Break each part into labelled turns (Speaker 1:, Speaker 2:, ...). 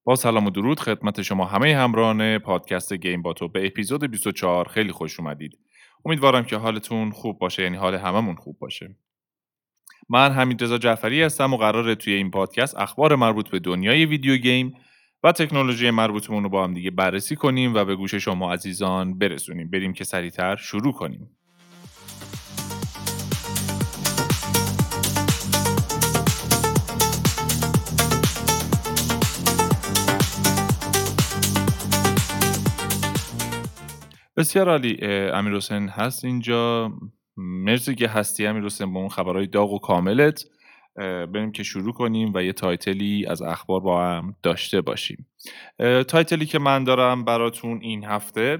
Speaker 1: با سلام و درود خدمت شما همه همراهان پادکست گیم باتو به اپیزود 24 خیلی خوش اومدید. امیدوارم که حالتون خوب باشه، یعنی حال هممون خوب باشه. من حمیدرضا جعفری هستم و قراره توی این پادکست اخبار مربوط به دنیای ویدیو گیم و تکنولوژی مربوطمون رو با هم دیگه بررسی کنیم و به گوش شما عزیزان برسونیم. بریم که سریعتر شروع کنیم. بسیار عالی. امیرحسین هست اینجا. مرسی که هستی امیرحسین با اون خبرهای داغ و کاملت. بریم که شروع کنیم و یه تایتلی از اخبار با هم داشته باشیم. تایتلی که من دارم براتون این هفته،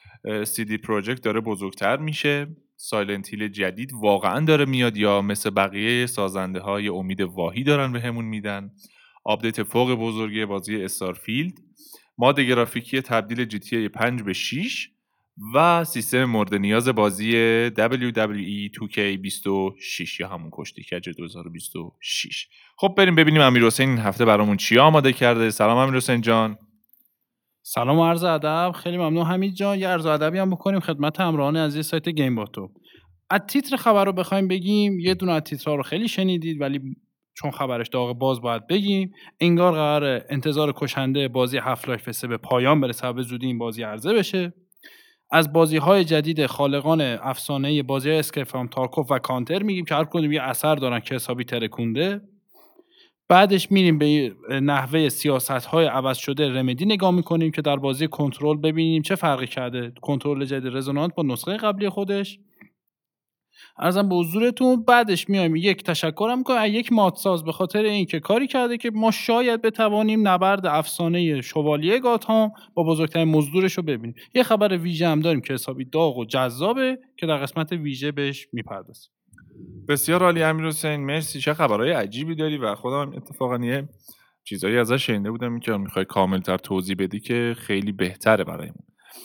Speaker 1: CD پروژکت داره بزرگتر میشه، سایلنت هیل جدید واقعا داره میاد یا مثل بقیه سازنده های امید واهی دارن به همون میدن، آپدیت فوق بزرگی بازی استارفیلد، ماد گرافیکی تبدیل GTA 5 به 6 و سیستم مورد نیاز بازی WWE 2K26 یا همون کشتی کج 2026. خب بریم ببینیم امیرحسین این هفته برامون چی آماده کرده. سلام امیرحسین جان.
Speaker 2: سلام و عرض ادب. خیلی ممنون حمید جان. یه عرض ادبی هم بکنیم خدمت همراهان عزیز سایت گیم باتو. از تیتر خبر رو بخوایم بگیم، یه دونه از تیترها رو خیلی شنیدید ولی چون خبرش داغ باز باید بگیم. انگار قراره انتظار کشنده بازی هاف لایف 3 به پایان برسه، به زودی این بازی عرضه بشه. از بازی‌های جدید خالقان افسانه بازی‌های اسکیپ تارکوف و کانتر میگیم که هر کدوم یه اثر دارن که حسابی ترکونده. بعدش میریم به نحوه سیاست‌های عوض شده رمدی نگاه میکنیم که در بازی کنترل ببینیم چه فرقی کرده کنترل جدید رزونانت با نسخه قبلی خودش. عرضم به حضورتون. بعدش میایم یک تشکرم میکنم از یک مادساز به خاطر اینکه کاری کرده که ما شاید بتوانیم نبرد افسانه شوالیه گاتهام با بزرگترین مزدورش رو ببینیم. یه خبر ویژه هم داریم که حسابی داغ و جذابه که در قسمت ویژه بهش میپردازیم.
Speaker 1: بسیار عالی امیرحسین، مرسی. چه خبرهای عجیبی داری و خودم اتفاقا یه چیزایی ازش شنیده بودم که میخوای کاملتر توضیح بدی که خیلی بهتره برایمون.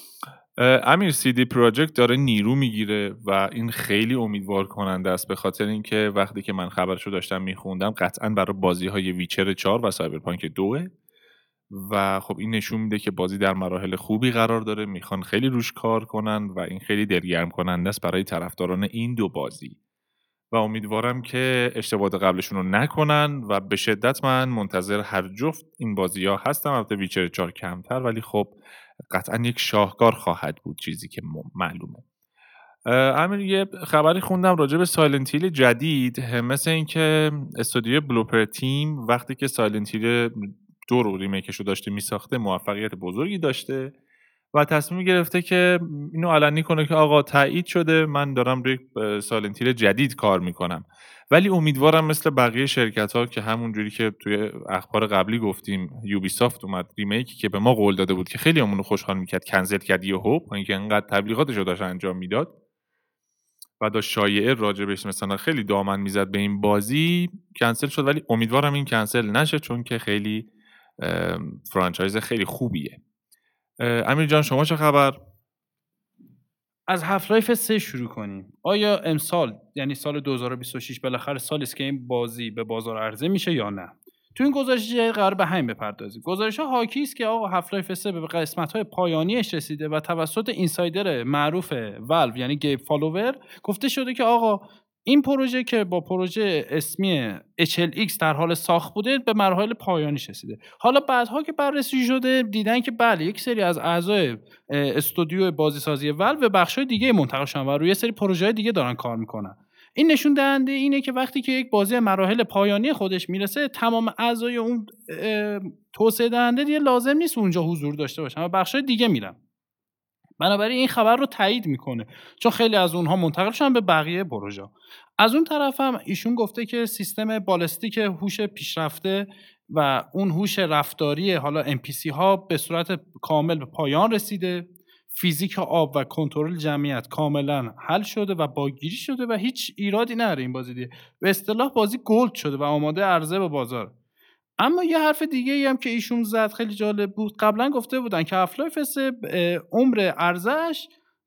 Speaker 1: امیر CD پروژکت داره نیرو میگیره و این خیلی امیدوار کننده است، به خاطر اینکه وقتی که من خبرشو داشتم میخوندم قطعا برای بازی‌های ویچر 4 و سایبرپانک 2 و خب این نشون میده که بازی در مراحل خوبی قرار داره، میخوان خیلی روش کار کنن و این خیلی دلگرم کننده است برای طرفداران این دو بازی و امیدوارم که اشتباهات قبلشون رو نکنن و به شدت من منتظر هر جفت این بازی‌ها هستم. البته ویچر 4 کمتر، ولی خب قطعا یک شاهکار خواهد بود، چیزی که معلومه. امیر یه خبری خوندم راجع به سایلنت هیل جدید، مثل اینکه استودیو بلوپر تیم وقتی که سایلنت هیل 2 رو ریمیکش رو داشته میساخته موفقیت بزرگی داشته و تصمیم گرفته که اینو علنی کنه که آقا تایید شده، من دارم روی سایلنت هیل جدید کار میکنم. ولی امیدوارم مثل بقیه شرکت ها که همون جوری که توی اخبار قبلی گفتیم یوبیسافت اومد ریمیکی که به ما قول داده بود که خیلی همون خوشحال میکرد کنسل کرد یهو، اینکه انقدر تبلیغاتش رو داشت انجام میداد و داشت شایعه راجبش مثلا خیلی دامن میزد به این بازی، کنسل شد. ولی امیدوارم این کنسل نشه چون که خیلی فرانچایز خیلی خوبیه. امیر جان شما چه خبر؟
Speaker 2: از هاف لایف 3 شروع کنیم. آیا امسال یعنی سال 2026 بالاخره سالی است که این بازی به بازار عرضه میشه یا نه؟ تو این گزارش قرار به همین بپردازیم. گزارش‌ها حاکی است که آقا هاف لایف 3 به قسمت‌های پایانیش رسیده و توسط اینسایدر معروف والو یعنی گیب فالوور گفته شده که آقا این پروژه که با پروژه اسمی HLX در حال ساخت بوده به مراحل پایانیش رسیده. حالا بعدها که بررسی شده دیدن که بله یک سری از اعضای استودیو بازیسازی والو به بخش‌های دیگه منتقل شدن و روی یه سری پروژه‌های دیگه دارن کار میکنن. این نشون دهنده اینه که وقتی که یک بازی مراحل پایانی خودش میرسه تمام اعضای اون توسعه دهنده دیگه لازم نیست اونجا حضور داشته باشن و بخش‌های دیگه میرن. بنابراین این خبر رو تایید میکنه چون خیلی از اونها منتقل شدن به بقیه پروژه. از اون طرف هم ایشون گفته که سیستم بالستیک هوش پیشرفته و اون هوش رفتاری حالا NPC ها به صورت کامل به پایان رسیده، فیزیک آب و کنترل جمعیت کاملا حل شده و باگیری شده و هیچ ایرادی نداره این بازی دیگه. به اصطلاح بازی گلد شده و آماده عرضه به بازار. اما یه حرف دیگه ای هم که ایشون زد خیلی جالب بود. قبلا گفته بودن که هاف لایف 3 عمر عرضه‌اش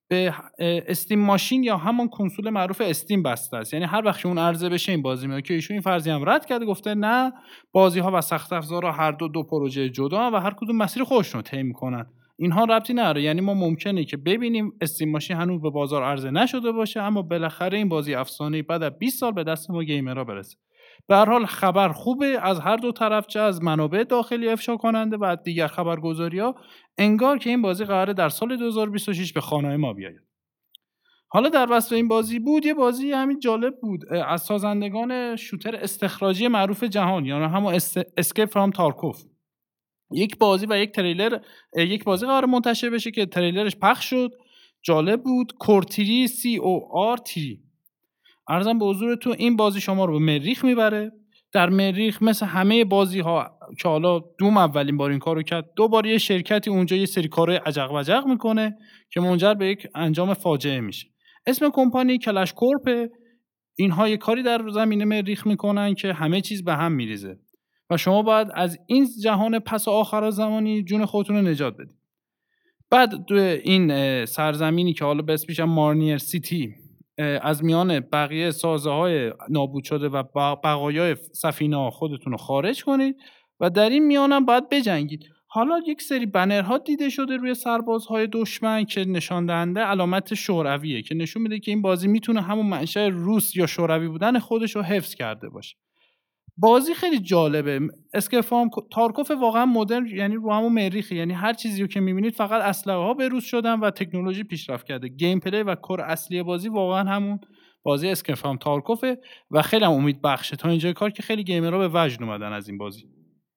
Speaker 2: به استیم ماشین یا همون کنسول معروف استیم بسته است. یعنی هر وقت که اون عرضه بشه این بازی میاد که ایشون این فرضیه هم رد کرده، گفته نه، بازی‌ها و سخت افزارها هر دو پروژه جدا و هر کدوم مسیر خودشون رو طی می‌کنن. اینها ربطی نداره. یعنی ما ممکنه که ببینیم استیم ماشین هنوز به بازار عرضه نشده باشه، اما بالاخره این بازی افسانه‌ای بعد از 20 سال به دست ما گیمرها برسه. به هر حال خبر خوبه از هر دو طرف، چه از منابع داخلی افشا کننده و دیگر خبرگزاری‌ها، انگار که این بازی قراره در سال 2026 به خانه‌های ما بیاید. حالا در وصف این بازی بود، یه بازی همین جالب بود از سازندگان شوتر استخراجی معروف جهان، یعنی همون اسکیپ فرام تارکوف. یک بازی و یک تریلر، یک بازی قرار منتشر بشه که تریلرش پخش شد، جالب بود. کورتری CORT. عرضم به حضورتون این بازی شما رو به مریخ میبره. در مریخ مثل همه بازی ها که حالا دوم اولین بار این کارو کرد، دوباره یه شرکتی اونجا یه سری کارهای عجق وجق میکنه که منجر به یک انجام فاجعه میشه. اسم کمپانی کلش کورپ. اینها یه کاری در زمین مریخ میکنن که همه چیز به هم میریزه و شما باید از این جهان پس آخر زمانی جون خودتون رو نجات بدید. بعد تو این سرزمینی که حالا به اسمش مارنیر سیتی، از میان بقیه سازه‌های نابود شده و بقایای سفینه‌ها خودتون رو خارج کنید و در این میانم باید بجنگید. حالا یک سری بنرها دیده شده روی سربازهای دشمن که نشان دهنده علامت شورویه که نشون میده که این بازی میتونه همون منشأ روس یا شوروی بودن خودش رو حفظ کرده باشه. بازی خیلی جالبه. اسکیپ فرام تارکوف واقعا مدرن، یعنی رو همون مریخی، یعنی هر چیزی رو که میبینید فقط اسلحه ها بروز شدن و تکنولوژی پیشرفت کرده. گیم پلی و کور اصلی بازی واقعا همون بازی اسکیپ فرام تارکوفه و خیلی هم امید بخشه تا اینجای کار که خیلی گیمرها به وجد اومدن از این بازی.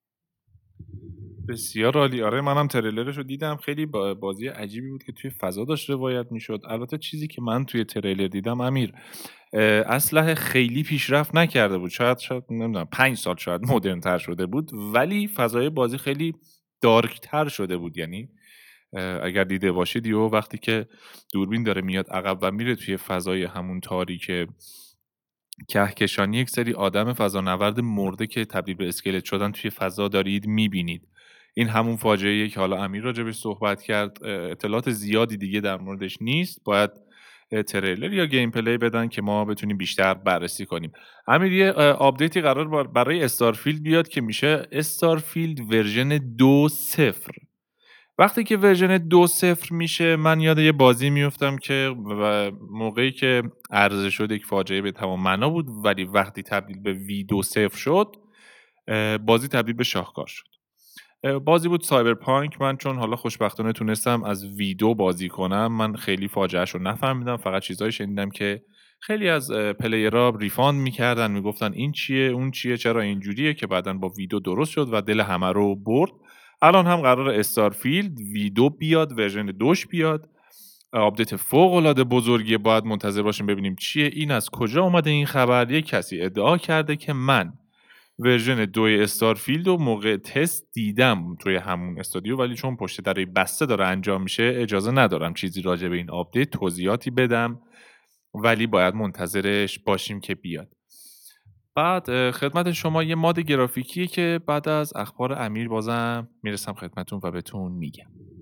Speaker 1: بسیار عالی. آره منم تریلرش رو دیدم، خیلی بازی عجیبی بود که توی فضا داشت روایت میشد. البته چیزی که من توی تریلر دیدم امیر، اسلحه خیلی پیشرفت نکرده بود، شاید نمیدونم 5 سال شاید مدرن تر شده بود، ولی فضای بازی خیلی دارک تر شده بود. یعنی اگر دیده باشید یهو وقتی که دوربین داره میاد عقب و میره توی فضای همون تاریک کهکشانی، یک سری آدم فضانورد مرده که تبدیل به اسکلت شدن توی فضا دارید میبینید. این همون فاجعه‌ایه که حالا امیر راجبش صحبت کرد. اطلاعات زیادی دیگه در موردش نیست، باید تریلر یا گیم پلی بدن که ما بتونیم بیشتر بررسی کنیم. امیر یه آپدیتی قرار برای استارفیلد بیاد که میشه استارفیلد ورژن 2.0. وقتی که ورژن 2.0 میشه من یاد یه بازی میفتم که موقعی که عرضه شد یک فاجعه به تمام معنا بود، ولی وقتی تبدیل به V2.0 شد بازی تبدیل به شاهکار شد. بازی بود سایبرپانک. من چون حالا خوشبختانه تونستم از V2 بازی کنم، من خیلی فاجعه‌اش رو نفهمیدم، فقط چیزایی شنیدم که خیلی از پلیرها ریفاند میکردن، میگفتن این چیه اون چیه چرا اینجوریه، که بعداً با V2 درست شد و دل همه رو برد. الان هم قرار استارفیلد V2 بیاد، ورژن 2 بیاد. آپدیت فوق العاده بزرگیه، باید منتظر باشیم ببینیم چیه. این از کجا اومده این خبر؟ یک کسی ادعا کرده که من ورژن 2 استارفیلد رو موقع تست دیدم توی همون استودیو، ولی چون پشت در بسته داره انجام میشه اجازه ندارم چیزی راجع به این آپدیت توضیحاتی بدم، ولی باید منتظرش باشیم که بیاد. بعد خدمت شما یه ماد گرافیکیه که بعد از اخبار امیر بازم میرسم خدمتون و بهتون میگم.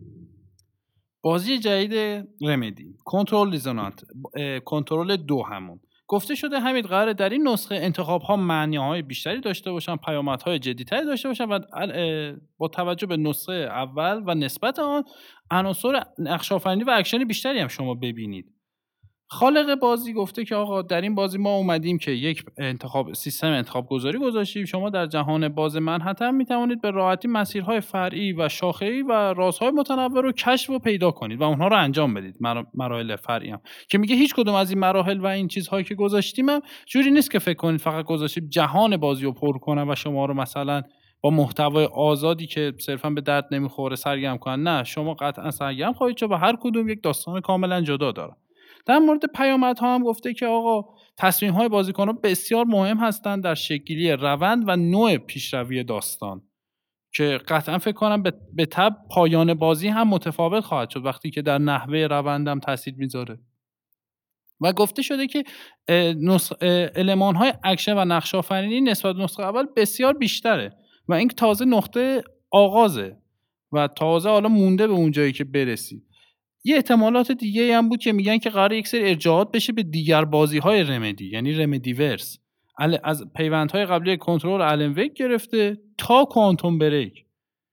Speaker 2: بازی جدید رمدی، کنترل ریزونانت، کنترل 2 همون گفته شده همین قراره در این نسخه انتخاب‌ها معنی‌های بیشتری داشته باشن، پیامدهای جدی‌تری داشته باشن و با توجه به نسخه اول و نسبت آن عناصر نقش‌آفرینی و اکشن بیشتری هم شما ببینید. خالق بازی گفته که آقا در این بازی ما اومدیم که یک سیستم انتخاب گذاری گذاشتیم، شما در جهان باز منحتم میتوانید به راحتی مسیرهای فرعی و شاخه‌ای و رازهای متنوع رو کشف و پیدا کنید و اونها رو انجام بدید. مراحل فرعی هم که میگه هیچ کدوم از این مراحل و این چیزهایی که گذاشتیم هم جوری نیست که فکر کنید فقط گذاشتیم جهان بازی رو پر کنن و شما رو مثلا با محتوای آزادی که صرفا به درد نمیخوره سرگرم کنن. نه، شما قطعا سرگرم خواهید شد و هر کدوم یک داستان کاملا جدا داره. در مورد پیامدها هم گفته که آقا تصمیم‌های بازیکنان بسیار مهم هستند در شکل‌گیری روند و نوع پیشروی داستان، که قطعا فکر کنم به تبع پایان بازی هم متفاوت خواهد شد وقتی که در نحوه روندم تاثیر میذاره. و گفته شده که المان‌های اکشن و نقش‌آفرینی نسبت به نسخه اول بسیار بیشتره و این تازه نقطه آغازه و تازه حالا مونده به اون جایی که برسید. یه احتمالات دیگه هم بود که میگن که قرار یک سری ارجاعات بشه به دیگر بازی‌های رمدی، یعنی رمدیورس، از پیوندهای قبلی کنترل آلن ویک گرفته تا کوانتوم بریک،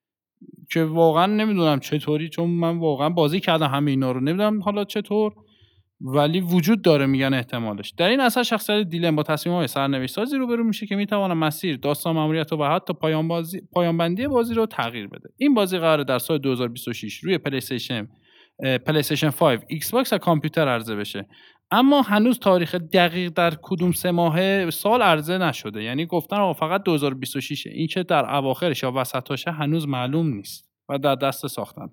Speaker 2: که واقعا نمیدونم چطوری، چون من واقعا بازی کردم همه اینا رو، نمیدونم حالا چطور، ولی وجود داره میگن احتمالش. در این اثر شخصیت دیلن با تصمیم‌های سرنوشت‌سازی روبرو میشه که میتونه مسیر، داستان، ماموریت و حتی پایان بندی بازی رو تغییر بده. این بازی قراره در سال 2026 روی پلی استیشن 5، ایکس باکس و کامپیوتر عرضه بشه. اما هنوز تاریخ دقیق در کدوم 3 ماهه سال عرضه نشده، یعنی گفتن آقا فقط 2026. این که در اواخرش یا وسطاشه هنوز معلوم نیست و در دست ساختن.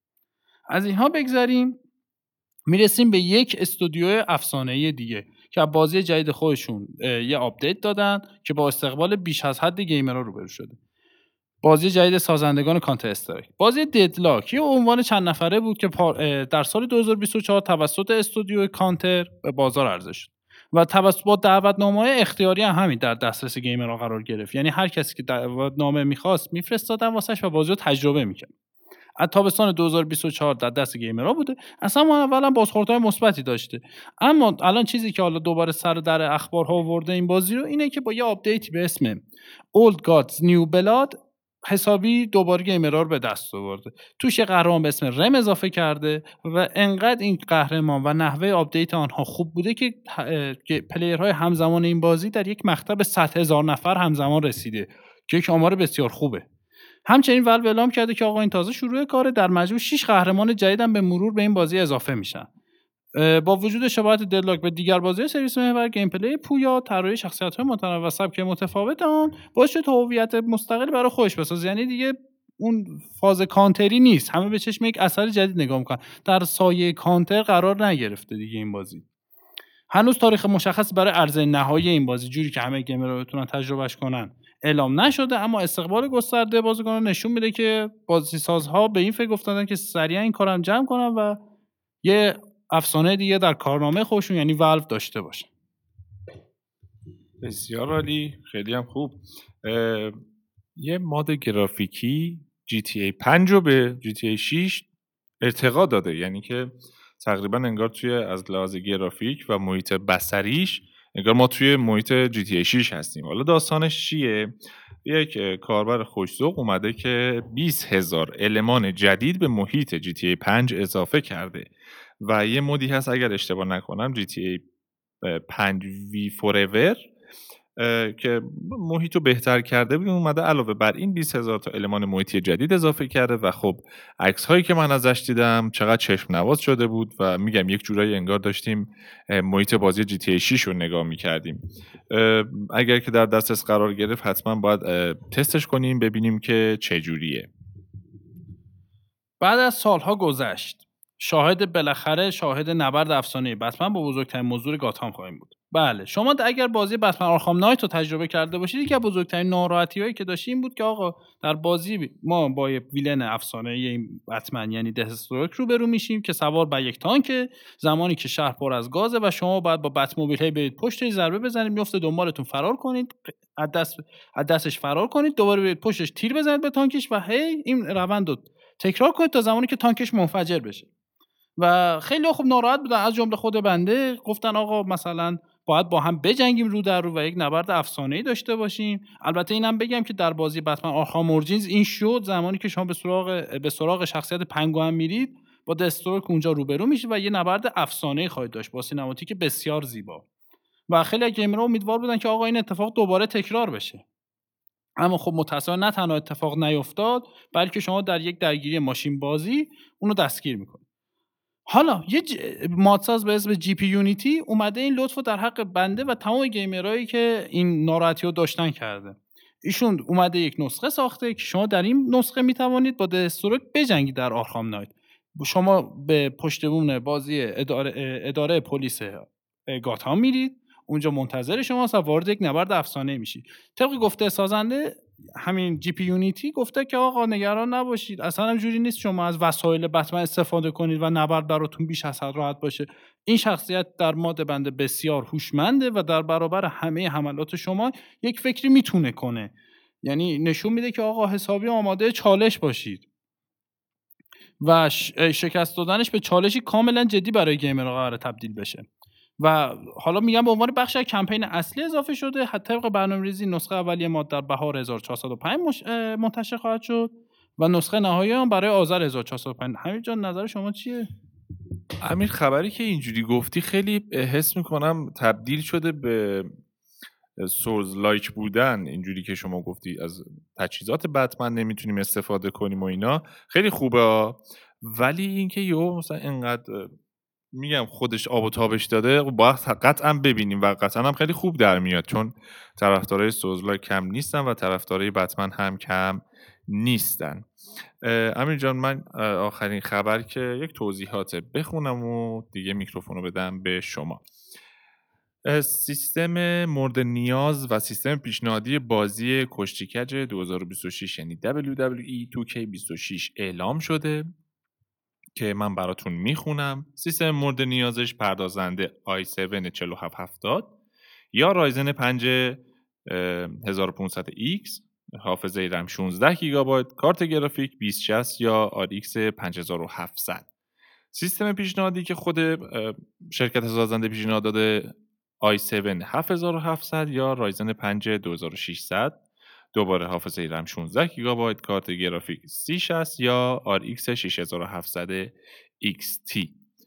Speaker 2: از اینها بگذریم، میرسیم به یک استودیو افسانه‌ای دیگه که بازی جدید خودشون یه آپدیت دادن که با استقبال بیش از حد گیمرها روبرو شده. بازی جدید سازندگان کانتر استرایک، بازی ددلاک، یه عنوان چند نفره بود که در سال 2024 توسط استودیو کانتر به بازار عرضه شد و توسط با دعوتنامه‌های اختیاری هم همین در دسترس گیمرها قرار گرفت. یعنی هر کسی که دعوتنامه می‌خواست می‌فرستادن واسش و بازی رو تجربه می‌کرد. از تابستان 2024 در دست گیمرها بوده. اصلا ما اولا بازخوردهای مثبتی داشته، اما الان چیزی که حالا دوباره سر در اخبارها آورده این بازی رو اینه که با یه آپدیتی به اسم Old Gods New Blood حسابی دوباره گیمرها رو به دست آورده. توش یه قهرمان به اسم رم اضافه کرده و انقدر این قهرمان و نحوه آپدیت آنها خوب بوده که پلیرهای همزمان این بازی در یک مقطع 100,000 نفر همزمان رسیده که یک آمار بسیار خوبه. همچنین ولو اعلام کرده که آقا این تازه شروع کاره، در مجموع 6 قهرمان جدید هم به مرور به این بازی اضافه میشن. با وجود شباهت ددلاک به دیگر بازی سرویس محور، گیم پلی پویا، طراحی شخصیت‌های متنوع و سبک متفاوت آن باعث شد هویت مستقل برای خودش بسازه. یعنی دیگه اون فاز کانتری نیست، همه به چشم یک اثر جدید نگاه میکنن، در سایه کانتر قرار نگرفته دیگه این بازی. هنوز تاریخ مشخص برای عرضه نهایی این بازی، جوری که همه گیمرها بتونن تجربهش کنن، اعلام نشده، اما استقبال گسترده بازیکنان نشون میده که بازیسازها به این فکر افتادن که سریعا این کارم جمع کنن و یه افسانه دیگه در کارنامه خودشون یعنی ولو داشته باشن.
Speaker 1: بسیار عالی، خیلی هم خوب. یه ماد گرافیکی GTA 5 رو به GTA 6 ارتقا داده، یعنی که تقریبا انگار توی از لحاظ گرافیک و محیط بصریش انگار ما توی محیط GTA 6 هستیم. حالا داستانش چیه؟ یک کاربر خوش‌ذوق اومده که 20,000 المان جدید به محیط GTA 5 اضافه کرده و یه مودی هست اگر اشتباه نکنم GTA 5 V Forever که محیط رو بهتر کرده بود. اومده علاوه بر این 20,000 تا المان محیطی جدید اضافه کرده و خب عکس هایی که من ازش دیدم چقدر چشم نواز شده بود و میگم یک جورایی انگار داشتیم محیط بازی GTA 6 رو نگاه میکردیم. اگر که در دسترس قرار گرفت حتما باید تستش کنیم ببینیم که چه جوریه.
Speaker 2: بعد از سالها گذشت بالاخره شاهد نبرد افسانه‌ای بتمن با بزرگترین موضوع گاتام خواهیم بود. بله، شما اگر بازی بتمن آرخام نایت رو تجربه کرده باشید، یکی از بزرگترین ناراحتی‌هایی که داشتیم این بود که آقا در بازی ما با ویلن افسانه‌ای این بتمن یعنی دثستروک روبرو میشیم که سوار بر یک تانک، زمانی که شهر پر از گازه و شما باید با بتموبیل برید پشتش ضربه بزنید، میفته دنبالتون، فرار کنید، از دستش فرار کنید، دوباره برید پشتش تیر بزنید به تانکش و هی این روند رو تکرار کنید تا زمانی که تانکش منفجر بشه. و خیلی خوب ناراحت بودن، از جمله خود بنده. گفتن آقا مثلا باید با هم بجنگیم رو در رو و یک نبرد افسانه‌ای داشته باشیم. البته اینم بگم که در بازی بتمن آرخام اورجینز این شد زمانی که شما به سراغ شخصیت پنگوئن میرید، با دستروک اونجا روبرو میشید و یه نبرد افسانه‌ای خواهید داشت با سینماتیک بسیار زیبا. و خیلی از گیمرها امیدوار بودن که آقا این اتفاق دوباره تکرار بشه. اما خب متأسفانه نه تنها اتفاق نیفتاد، بلکه شما در یک درگیری ماشین بازی اونو دستگیر میکنید. حالا یه مادساز به اسم جی پی یونیتی اومده این لطفو در حق بنده و تمام گیمرایی که این ناراحتی رو داشتن کرده. ایشون اومده یک نسخه ساخته که شما در این نسخه میتوانید با دستروک بجنگید در آرخام نایت. شما به پشت بوم بازی اداره پلیس گاتام میرید، اونجا منتظر شماست و وارد یک نبرد افسانه میشید. طبق گفته سازنده همین جی پی یونیتی گفته که آقا نگران نباشید، اصلا همجوری نیست شما از وسایل بتمن استفاده کنید و نبرد براتون بیش از حد راحت باشه. این شخصیت در ماد بنده بسیار هوشمنده و در برابر همه حملات شما یک فکری میتونه کنه. یعنی نشون میده که آقا حسابی آماده چالش باشید. و شکست دادنش به چالشی کاملا جدی برای گیمرها قرار تبدیل بشه و حالا میگم به عنوان بخش از کمپین اصلی اضافه شده. حتی طبق برنامه‌ریزی نسخه اولیه ماد در بهار 1405 منتشر خواهد شد و نسخه نهایی هم برای آذر 1405. همین جان نظر شما چیه؟
Speaker 1: امیر، خبری که اینجوری گفتی خیلی حس میکنم تبدیل شده به سولز لایک بودن. اینجوری که شما گفتی از تجهیزات بتمن نمیتونیم استفاده کنیم و اینا خیلی خوبه، ولی اینکه مثلا اینقدر میگم خودش آب و تابش داده باید قطعا ببینیم و قطعا هم خیلی خوب در میاد، چون طرفدارای سولز لایک کم نیستن و طرفدارای بتمن هم کم نیستن. امیر جان، من آخرین خبر که یک توضیحات بخونم و دیگه میکروفونو بدم به شما. سیستم مورد نیاز و سیستم پیشنهادی بازی کشتی کج 2026 یعنی WWE 2K26 اعلام شده که من براتون میخونم. سیستم مورد نیازش پردازنده i7 4770 یا رایزن 5 1500X، حافظه رم 16 گیگابایت، کارت گرافیک 2060 یا RX 5700. سیستم پیشنهادی که خود شرکت سازنده پیشنهاد داده i7 7700 یا رایزن 5 2600، دوباره حافظه رم 16 گیگابایت، کارت گرافیک 3060 یا RX 6700 XT.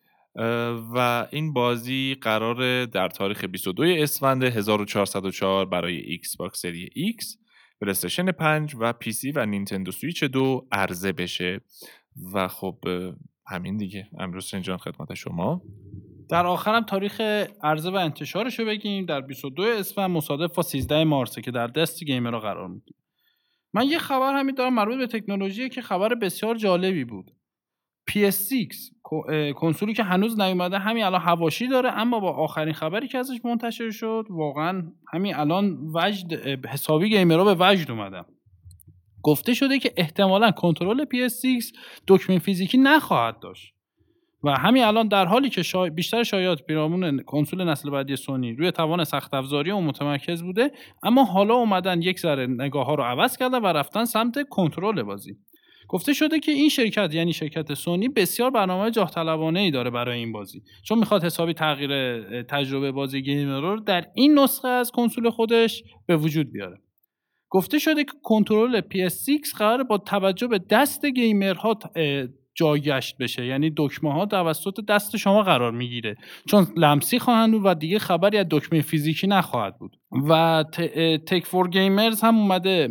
Speaker 1: و این بازی قراره در تاریخ 22 اسفند 1404 برای ایکس باکس سری X، پلی‌استیشن 5 و پی سی و نینتندو سویچ 2 عرضه بشه. و خب همین دیگه. امروز جان خدمت شما.
Speaker 2: در آخرم تاریخ عرضه و انتشارش رو بگیم. در 22 اسفند مصادف با 13 مارس که در دست گیمرها قرار میگیره. من یه خبر همین دارم مربوط به تکنولوژی که خبر بسیار جالبی بود. PS6 کنسولی که هنوز نیومده همین الان حواشی داره، اما با آخرین خبری که ازش منتشر شد واقعا همین الان وجد حسابی گیمرها به وجد اومدن. گفته شده که احتمالاً کنترل PS6 دکمه فیزیکی نخواهد داشت و همین الان در حالی که بیشتر شایعات پیرامون کنسول نسل بعدی سونی روی توان سخت افزاری و متمرکز بوده، اما حالا اومدن یک ذره نگاه‌ها رو عوض کردن و رفتن سمت کنترل بازی. گفته شده که این شرکت یعنی شرکت سونی بسیار برنامه جاه طلبانه‌ای داره برای این بازی، چون میخواد حسابی تغییر تجربه بازی گیمرها رو در این نسخه از کنسول خودش به وجود بیاره. گفته شده که کنترل PS6 قراره با توجه به دست گیمرها جایگشت بشه، یعنی دکمه ها توسط دست شما قرار میگیره چون لمسی خواهند بود و دیگه خبری از دکمه فیزیکی نخواهد بود. و تک فور گیمرز هم اومده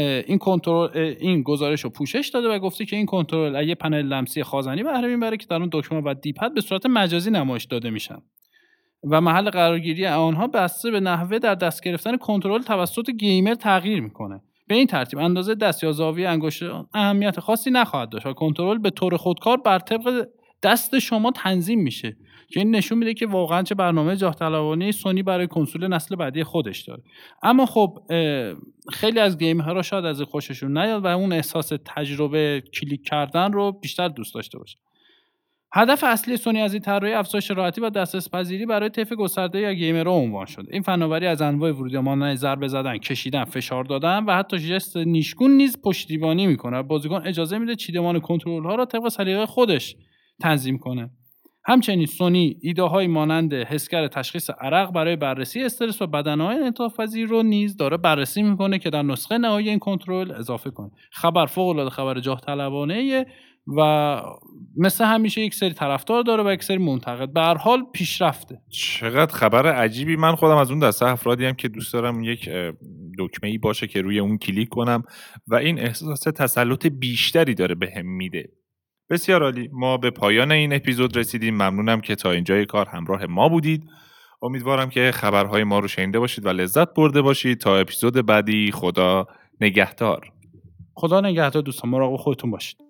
Speaker 2: این گزارش رو پوشش داده و گفته که این کنترل از یه پنل لمسی خازنی بهره میبره که در اون دکمه و دیپد به صورت مجازی نمایش داده میشن و محل قرارگیری آنها بسته به نحوه در دست گرفتن کنترل توسط گیمر تغییر میکنه. به این ترتیب اندازه دست یا زاویه انگشت اهمیت خاصی نخواهد داشت و کنترل به طور خودکار بر طبق دست شما تنظیم میشه که این نشون میده که واقعا چه برنامه جاه طلبانه سونی برای کنسول نسل بعدی خودش داره. اما خب خیلی از گیمرها شاید از خوششون نیاد و اون احساس تجربه کلیک کردن رو بیشتر دوست داشته باشه. هدف اصلی سونی از این طراحی افزایش راحتی و دسترس پذیری برای طیف گسترده یا گیمرها عنوان شده. این فناوری از انواع ورودی مانند ضربه زدن، کشیدن، فشار دادن و حتی ژست نیشگون نیز پشتیبانی میکنه. بازیکن اجازه میده چیدمان کنترل ها را طبق سلیقه خودش تنظیم کنه. همچنین سونی ایده های مانند حسگر تشخیص عرق برای بررسی استرس و بدنه‌های انعطاف پذیر رو نیز داره بررسی میکنه که در نسخه نهایی این کنترل اضافه کنه. خبر فوق العاده خبر جاه طلبانه و مثل همیشه یک سری طرفدار داره و یک سری منتقد. به هر حال پیشرفته.
Speaker 1: چقدر خبر عجیبی. من خودم از اون دسته افرادی ام که دوست دارم یک دکمه‌ای باشه که روی اون کلیک کنم و این احساس تسلط بیشتری داره بهم میده. بسیار عالی. ما به پایان این اپیزود رسیدیم. ممنونم که تا اینجای کار همراه ما بودید. امیدوارم که خبرهای ما رو شنیده باشید و لذت برده باشید. تا اپیزود بعدی، خدا نگهدار.
Speaker 2: خدا نگهدار دوستان. مراقب خودتون باشید.